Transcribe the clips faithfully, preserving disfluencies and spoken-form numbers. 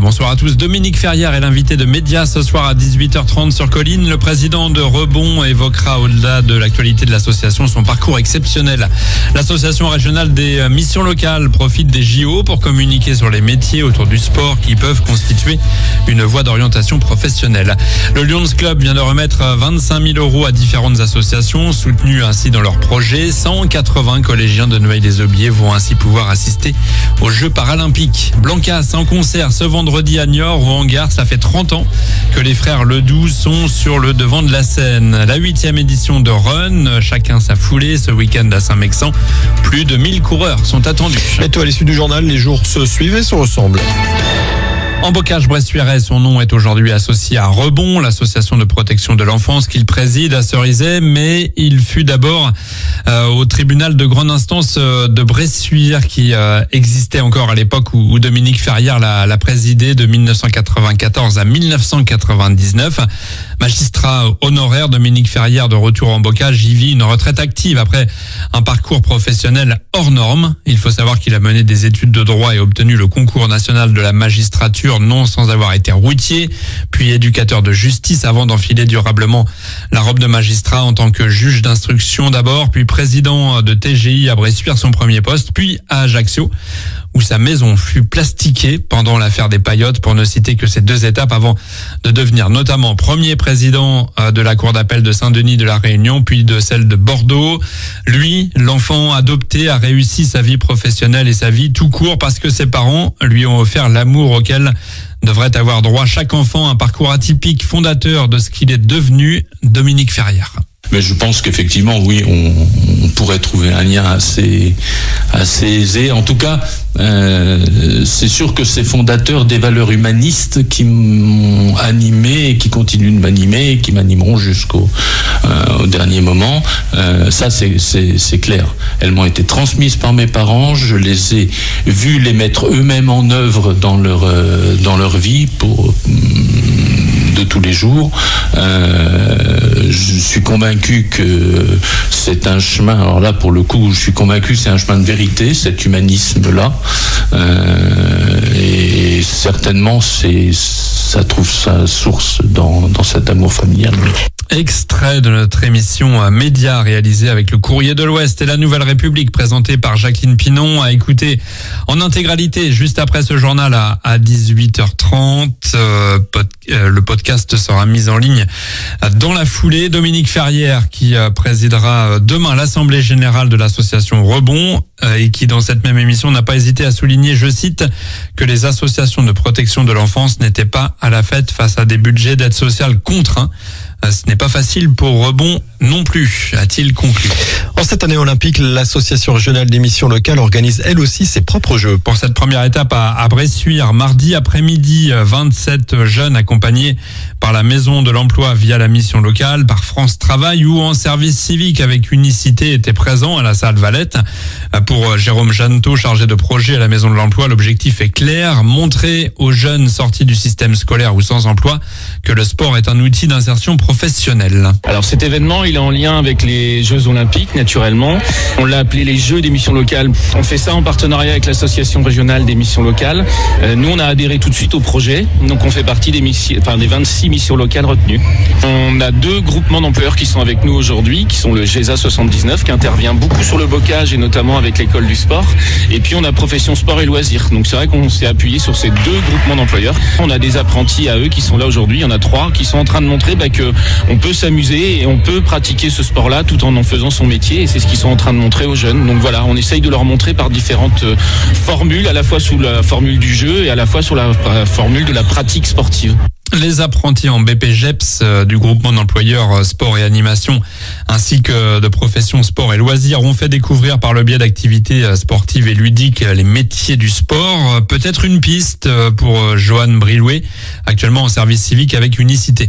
Bonsoir à tous. Dominique Ferrière est l'invité de Média ce soir à dix-huit heures trente sur Colline. Le président de Rebond évoquera au-delà de l'actualité de l'association son parcours exceptionnel. L'association régionale des missions locales profite des J O pour communiquer sur les métiers autour du sport qui peuvent constituer une voie d'orientation professionnelle. Le Lions Club vient de remettre vingt-cinq mille euros à différentes associations soutenues ainsi dans leurs projets. cent quatre-vingts collégiens de Noailles-les-Aubiers vont ainsi pouvoir assister aux Jeux paralympiques. Blancas en concert ce vendredi à Niort au hangar. Ça fait trente ans que les frères Ledoux sont sur le devant de la scène. La huitième édition de Run, chacun sa foulée ce week-end à Saint-Mexan. Plus de mille coureurs sont attendus. Et toi, à l'issue du journal, les jours se suivent et se ressemblent. En Bocage-Bressuiret, son nom est aujourd'hui associé à Rebond, l'association de protection de l'enfance qu'il préside à Cerizay, mais il fut d'abord euh, au tribunal de grande instance euh, de Bressuire qui euh, existait encore à l'époque où, où Dominique Ferrière l'a, l'a présidé de dix-neuf cent quatre-vingt-quatorze à dix-neuf cent quatre-vingt-dix-neuf. Magistrat honoraire, Dominique Ferrière de retour en Bocage y vit une retraite active après un parcours professionnel hors norme. Il faut savoir qu'il a mené des études de droit et obtenu le concours national de la magistrature non sans avoir été routier, puis éducateur de justice avant d'enfiler durablement la robe de magistrat en tant que juge d'instruction d'abord, puis président de T G I à Bressuire, son premier poste, puis à Ajaccio, où sa maison fut plastiquée pendant l'affaire des paillotes, pour ne citer que ces deux étapes avant de devenir notamment premier président de la cour d'appel de Saint-Denis de la Réunion, puis de celle de Bordeaux. Lui, l'enfant adopté, a réussi sa vie professionnelle et sa vie tout court parce que ses parents lui ont offert l'amour auquel devrait avoir droit chaque enfant, un parcours atypique fondateur de ce qu'il est devenu, Dominique Ferrière. Mais je pense qu'effectivement, oui, on, on pourrait trouver un lien assez, assez aisé. En tout cas, euh, c'est sûr que c'est fondateur des valeurs humanistes qui m'ont animé et qui continuent de m'animer et qui m'animeront jusqu'au euh, au dernier moment. Euh, ça, c'est, c'est, c'est clair. Elles m'ont été transmises par mes parents. Je les ai vus les mettre eux-mêmes en œuvre dans leur, euh, dans leur vie pour... de tous les jours. Euh, je suis convaincu que c'est un chemin, alors là pour le coup je suis convaincu que c'est un chemin de vérité, cet humanisme-là, euh, et certainement c'est, ça trouve sa source dans, dans cet amour familial. Extrait de notre émission Média réalisée avec le Courrier de l'Ouest et la Nouvelle République, présentée par Jacqueline Pinon, à écouter en intégralité juste après ce journal à, à dix-huit heures trente. Euh, pod, euh, le podcast sera mis en ligne dans la foulée. Dominique Ferrière qui euh, présidera demain l'Assemblée Générale de l'association Rebond euh, et qui dans cette même émission n'a pas hésité à souligner, je cite, que les associations de protection de l'enfance n'étaient pas à la fête face à des budgets d'aide sociale contraints. Ce n'est pas facile pour Rebond non plus, a-t-il conclu. En cette année olympique, l'association régionale des missions locales organise elle aussi ses propres jeux. Pour cette première étape à, à Bressuire, mardi après-midi, vingt-sept jeunes accompagnés par la Maison de l'Emploi via la mission locale, par France Travail ou en service civique avec Unicité étaient présents à la salle Valette. Pour Jérôme Janto, chargé de projet à la Maison de l'Emploi, l'objectif est clair, montrer aux jeunes sortis du système scolaire ou sans emploi que le sport est un outil d'insertion professionnelle. Alors cet événement, il est en lien avec les Jeux Olympiques, naturellement. On l'a appelé les Jeux des missions locales. On fait ça en partenariat avec l'association régionale des missions locales. Euh, nous, on a adhéré tout de suite au projet. Donc on fait partie des, missions, enfin, des vingt-six missions locales retenues. On a deux groupements d'employeurs qui sont avec nous aujourd'hui, qui sont le G E S A soixante-dix-neuf, qui intervient beaucoup sur le bocage et notamment avec l'école du sport. Et puis on a Profession Sport et Loisirs. Donc c'est vrai qu'on s'est appuyé sur ces deux groupements d'employeurs. On a des apprentis à eux qui sont là aujourd'hui. Il y en a trois qui sont en train de montrer bah, que on peut s'amuser et on peut pratiquer ce sport-là tout en en faisant son métier, et c'est ce qu'ils sont en train de montrer aux jeunes. Donc voilà, on essaye de leur montrer par différentes formules, à la fois sous la formule du jeu et à la fois sur la formule de la pratique sportive. Les apprentis en B P G E P S du groupement d'employeurs sport et animation ainsi que de profession sport et loisirs ont fait découvrir par le biais d'activités sportives et ludiques les métiers du sport. Peut-être une piste pour Johan Brilouet, actuellement en service civique avec Unicité.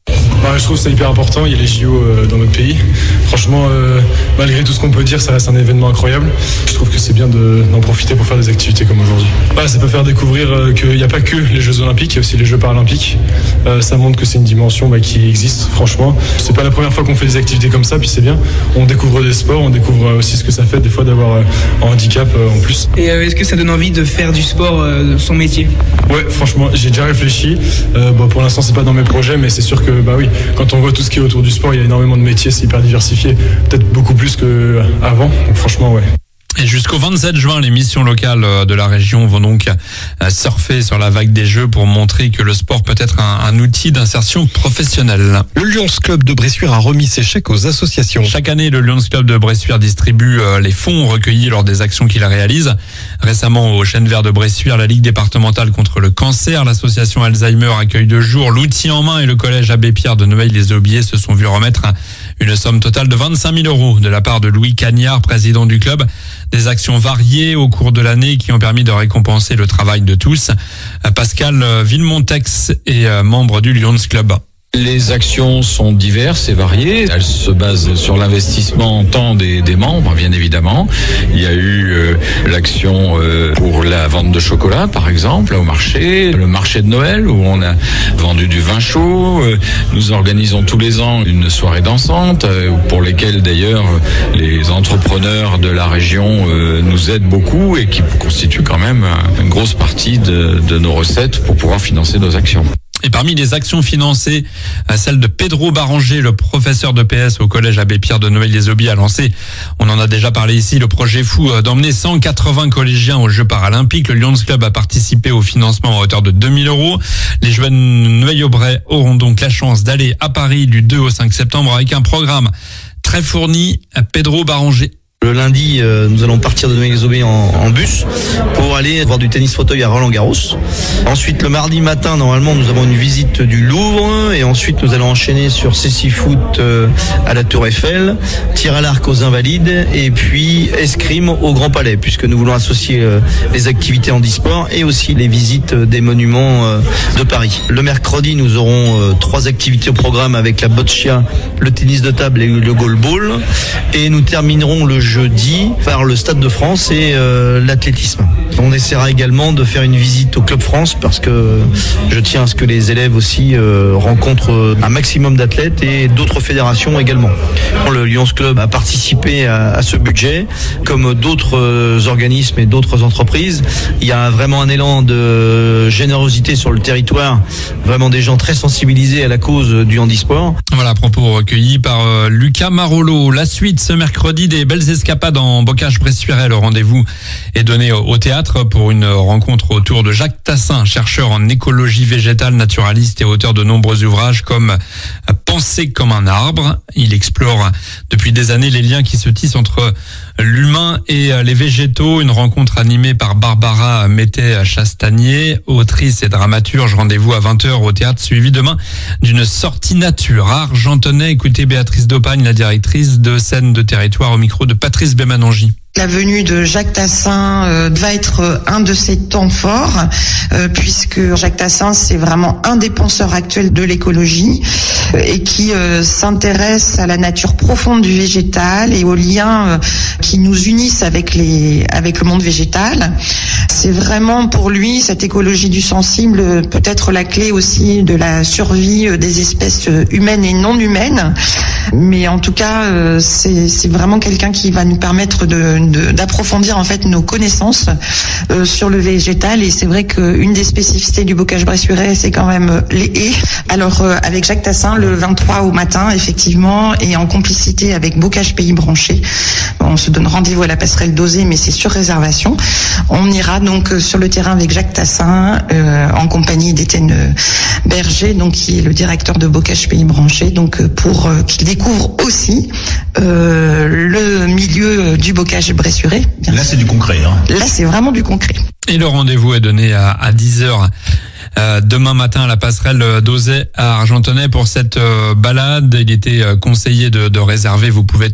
Bah, je trouve que c'est hyper important, il y a les J O euh, dans notre pays. Franchement, euh, malgré tout ce qu'on peut dire, ça reste un événement incroyable. Je trouve que c'est bien de, d'en profiter pour faire des activités comme aujourd'hui. Bah, ça peut faire découvrir euh, qu'il n'y a pas que les Jeux Olympiques, il y a aussi les Jeux Paralympiques. Euh, ça montre que c'est une dimension bah, qui existe, franchement. C'est pas la première fois qu'on fait des activités comme ça, puis c'est bien. On découvre des sports, on découvre aussi ce que ça fait des fois d'avoir euh, un handicap euh, en plus. Et euh, est-ce que ça donne envie de faire du sport euh, son métier ? Ouais, franchement, j'ai déjà réfléchi. Euh, bah, pour l'instant, c'est pas dans mes projets, mais c'est sûr que bah oui, quand on voit tout ce qui est autour du sport, il y a énormément de métiers, c'est hyper diversifié, peut-être beaucoup plus qu'avant. Donc franchement, ouais. Et jusqu'au vingt-sept juin, les missions locales de la région vont donc surfer sur la vague des Jeux pour montrer que le sport peut être un, un outil d'insertion professionnelle. Le Lions Club de Bressuire a remis ses chèques aux associations. Chaque année, le Lions Club de Bressuire distribue les fonds recueillis lors des actions qu'il réalise. Récemment, au Chêne Vert de Bressuire, la Ligue départementale contre le cancer, l'association Alzheimer Accueil de jour, l'outil en main et le collège Abbé Pierre de Noailles-les-Aubiers se sont vus remettre une somme totale de vingt-cinq mille euros de la part de Louis Cagnard, président du club. Des actions variées au cours de l'année qui ont permis de récompenser le travail de tous. Pascal Villemontex est membre du Lions Club. Les actions sont diverses et variées. Elles se basent sur l'investissement en temps des, des membres, bien évidemment. Il y a eu euh, l'action euh, pour la vente de chocolat, par exemple, au marché. Le marché de Noël, où on a vendu du vin chaud. Euh, nous organisons tous les ans une soirée dansante, euh, pour lesquelles, d'ailleurs, les entrepreneurs de la région euh, nous aident beaucoup et qui constituent quand même une grosse partie de, de nos recettes pour pouvoir financer nos actions. Et parmi les actions financées, celle de Pedro Baranger, le professeur de P S au collège Abbé Pierre de Noailles-les-Aubiers, a lancé, on en a déjà parlé ici, le projet fou d'emmener cent quatre-vingts collégiens aux Jeux Paralympiques. Le Lions Club a participé au financement à hauteur de deux mille euros. Les jeunes Noailles-Aubrais auront donc la chance d'aller à Paris du deux au cinq septembre avec un programme très fourni. Pedro Baranger. Le lundi, euh, nous allons partir de Noailles-les-Aubiers en, en bus pour aller voir du tennis fauteuil à Roland-Garros. Ensuite, le mardi matin, normalement, nous avons une visite du Louvre et ensuite nous allons enchaîner sur Cécifoot euh, à la Tour Eiffel, tir à l'arc aux Invalides et puis escrime au Grand Palais, puisque nous voulons associer euh, les activités handisport et aussi les visites des monuments euh, de Paris. Le mercredi, nous aurons euh, trois activités au programme avec la boccia, le tennis de table et le goalball. Et nous terminerons le jeudi par le Stade de France et euh, l'athlétisme. On essaiera également de faire une visite au Club France parce que je tiens à ce que les élèves aussi euh, rencontrent un maximum d'athlètes et d'autres fédérations également. Le Lions Club a participé à, à ce budget comme d'autres euh, organismes et d'autres entreprises. Il y a vraiment un élan de générosité sur le territoire, vraiment des gens très sensibilisés à la cause du handisport. Voilà, propos recueillis par euh, Lucas Marolo. La suite ce mercredi des belles escapade en Bocage-Bressuire. Le rendez-vous est donné au théâtre pour une rencontre autour de Jacques Tassin, chercheur en écologie végétale, naturaliste et auteur de nombreux ouvrages comme Penser comme un arbre. Il explore depuis des années les liens qui se tissent entre l'humain et les végétaux. Une rencontre animée par Barbara Mété-Chastanier, autrice et dramaturge. Rendez-vous à vingt heures au théâtre, suivi demain d'une sortie nature à Argentonais. Écoutez Béatrice Dopagne, la directrice de scène de territoire, au micro de Patrice Bémanangi. La venue de Jacques Tassin euh, va être un de ces temps forts, euh, puisque Jacques Tassin, c'est vraiment un des penseurs actuels de l'écologie euh, et qui euh, s'intéresse à la nature profonde du végétal et aux liens euh, qui nous unissent avec les avec le monde végétal. C'est vraiment pour lui, cette écologie du sensible, peut-être la clé aussi de la survie des espèces humaines et non humaines. Mais en tout cas, euh, c'est, c'est vraiment quelqu'un qui va nous permettre de, de, d'approfondir en fait nos connaissances euh, sur le végétal. Et c'est vrai qu'une des spécificités du Bocage-Bressuirais, c'est quand même les haies. Alors euh, avec Jacques Tassin, le vingt-trois au matin, effectivement, et en complicité avec Bocage Pays Branché, on se donne rendez-vous à la passerelle d'Osée, mais c'est sur réservation. On ira donc sur le terrain avec Jacques Tassin, euh, en compagnie d'Étienne Berger, donc qui est le directeur de Bocage Pays Branché, donc pour euh, qu'il découvre aussi euh, le milieu du Bocage-Bressuirais. Là, c'est du concret. Hein. Là, c'est vraiment du concret. Et le rendez-vous est donné à, à dix heures. Euh, demain matin à la passerelle d'Osée à Argentonais pour cette euh, balade. Il était euh, conseillé de, de réserver. Vous pouvez peut-être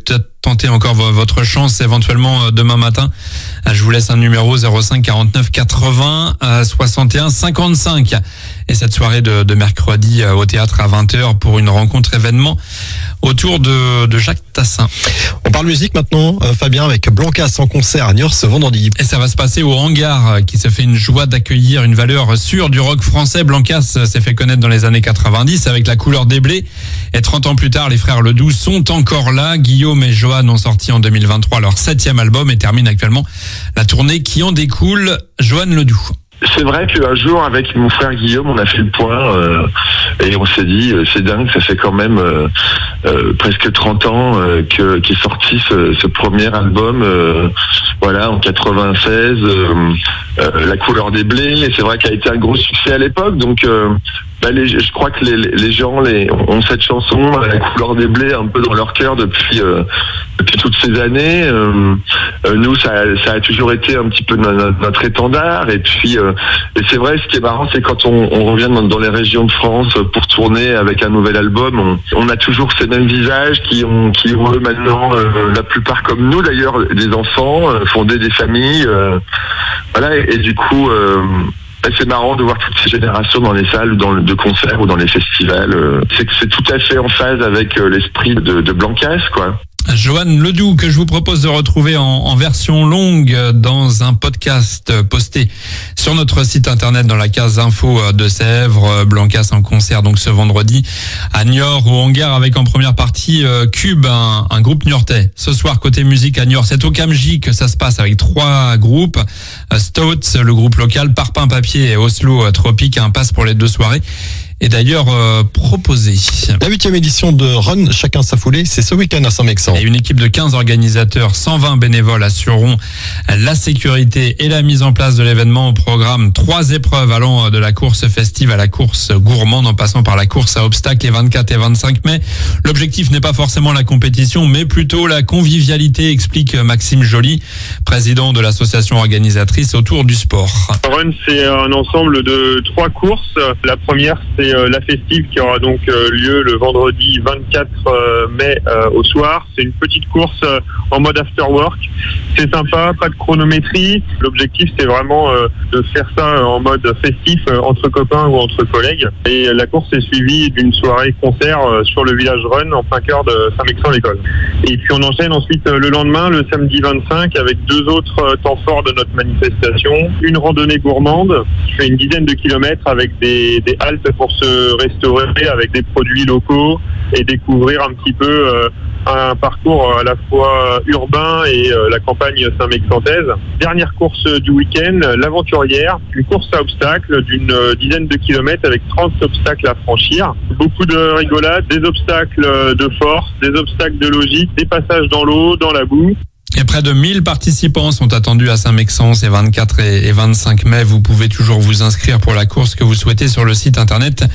tenter encore votre chance éventuellement demain matin. Je vous laisse un numéro zéro cinq quarante-neuf quatre-vingts soixante et un cinquante-cinq. Et cette soirée de, de mercredi au théâtre à vingt heures pour une rencontre événement autour de, de Jacques Tassin. On parle musique maintenant, euh, Fabien, avec Blancas en concert à Niort ce vendredi. Et ça va se passer au Hangar, qui se fait une joie d'accueillir une valeur sûre du rock français. Blancas s'est fait connaître dans les années quatre-vingt-dix avec La couleur des blés. Et trente ans plus tard, les frères Ledoux sont encore là. Guillaume et Johan ont sorti en deux mille vingt-trois leur septième album et terminent actuellement la tournée qui en découle. Johan Ledoux. C'est vrai qu'un jour, avec mon frère Guillaume, on a fait le point euh, et on s'est dit, euh, c'est dingue, ça fait quand même euh, euh, presque trente ans euh, que qu'est sorti ce, ce premier album, euh, voilà, en quatre-vingt-seize, euh, euh, La couleur des blés, et c'est vrai qu'il a été un gros succès à l'époque, donc euh, bah, les, je crois que les, les gens les, ont cette chanson, La couleur des blés, un peu dans leur cœur depuis, euh, depuis toutes ces années. Euh, euh, nous, ça, ça a toujours été un petit peu notre, notre étendard, et puis euh, et c'est vrai, ce qui est marrant, c'est quand on, on revient dans, dans les régions de France pour tourner avec un nouvel album, on, on a toujours ces mêmes visages qui ont, qui ont eux maintenant, euh, la plupart comme nous d'ailleurs, des enfants, euh, fondé des familles, euh, voilà, et, et du coup, euh, c'est marrant de voir toutes ces générations dans les salles dans le, de concert ou dans les festivals. C'est que c'est tout à fait en phase avec l'esprit de, de Blancas, quoi. Johan Ledoux, que je vous propose de retrouver en, en version longue dans un podcast posté sur notre site internet dans la case info de Sèvres. Blancas en concert donc ce vendredi à Niort au Hangar avec en première partie euh, Cube, un, un groupe niortais. Ce soir côté musique à Niort, c'est au Camji que ça se passe avec trois groupes. Stouts, le groupe local, Parpaing Papier et Oslo Tropique, un passe pour les deux soirées. Et d'ailleurs euh, proposé. La huitième édition de Run Chacun sa foulée, c'est ce week-end à Saint-Mexan. Et une équipe de quinze organisateurs, cent vingt bénévoles assureront la sécurité et la mise en place de l'événement. Au programme, trois épreuves allant de la course festive à la course gourmande en passant par la course à obstacles les vingt-quatre et vingt-cinq mai. L'objectif n'est pas forcément la compétition, mais plutôt la convivialité, explique Maxime Joly, président de l'association organisatrice autour du sport. Run, c'est un ensemble de trois courses. La première, c'est la festive qui aura donc lieu le vendredi vingt-quatre mai euh, au soir. C'est une petite course euh, en mode after work. C'est sympa, pas de chronométrie. L'objectif, c'est vraiment euh, de faire ça en mode festif euh, entre copains ou entre collègues. Et la course est suivie d'une soirée concert euh, sur le village Run en plein cœur de Saint-Mexan-l'École. Et puis on enchaîne ensuite euh, le lendemain, le samedi vingt-cinq, avec deux autres euh, temps forts de notre manifestation. Une randonnée gourmande qui fait une dizaine de kilomètres avec des, des haltes pour se restaurer avec des produits locaux et découvrir un petit peu euh, un parcours à la fois urbain et euh, la campagne saint-mexantaise. Dernière course du week-end, l'aventurière, une course à obstacles d'une euh, dizaine de kilomètres avec trente obstacles à franchir. Beaucoup de rigolades, des obstacles de force, des obstacles de logique, des passages dans l'eau, dans la boue. Et près de mille participants sont attendus à Saint-Mexan ces vingt-quatre et vingt-cinq mai. Vous pouvez toujours vous inscrire pour la course que vous souhaitez sur le site internet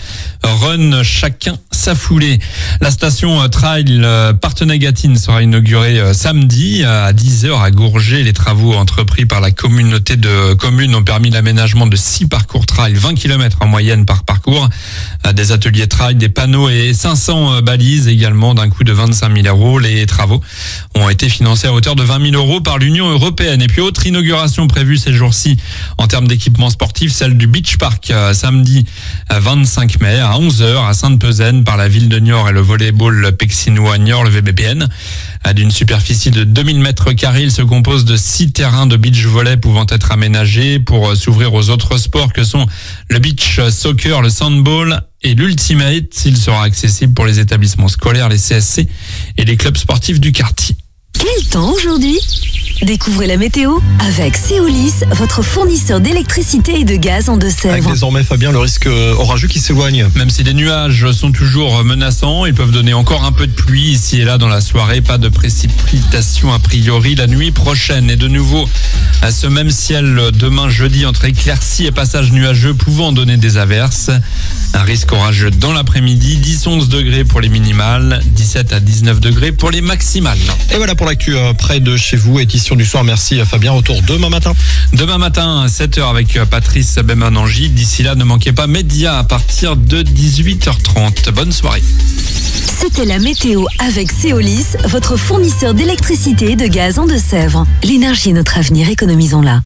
Run Chacun sa foulée. La station Trail Partenay-Gâtine sera inaugurée samedi à dix heures à Gourget. Les travaux entrepris par la communauté de communes ont permis l'aménagement de six parcours trail, vingt kilomètres en moyenne par parcours. Des ateliers trail, des panneaux et cinq cents balises également d'un coût de vingt-cinq mille euros. Les travaux ont été financés à hauteur de vingt mille euros par l'Union européenne. Et puis autre inauguration prévue ces jours-ci en termes d'équipement sportif, celle du Beach Park samedi vingt-cinq mai à onze heures à Sainte-Pezaine par la ville de Niort et le volleyball pexinois Niort, le V B P N. D'une superficie de deux mille mètres carrés, il se compose de six terrains de beach volley pouvant être aménagés pour s'ouvrir aux autres sports que sont le beach soccer, le sandball et l'ultimate. Il sera accessible pour les établissements scolaires, les C S C et les clubs sportifs du quartier. Quel temps aujourd'hui ? Découvrez la météo avec Seolis, votre fournisseur d'électricité et de gaz en Deux-Sèvres. Avec désormais, Fabien, le risque orageux qui s'éloigne. Même si les nuages sont toujours menaçants, ils peuvent donner encore un peu de pluie ici et là dans la soirée. Pas de précipitations a priori la nuit prochaine. Et de nouveau, à ce même ciel demain jeudi entre éclaircies et passages nuageux pouvant donner des averses. Un risque orageux dans l'après-midi, dix à onze degrés pour les minimales, dix-sept à dix-neuf degrés pour les maximales. Et voilà pour l'actu euh, près de chez vous, édition du soir. Merci Fabien, retour demain matin. Demain matin, sept heures avec Patrice Bemanangi. D'ici là, ne manquez pas Média à partir de dix-huit heures trente. Bonne soirée. C'était la météo avec Céolis, votre fournisseur d'électricité et de gaz en Deux-Sèvres. L'énergie est notre avenir, économisons-la.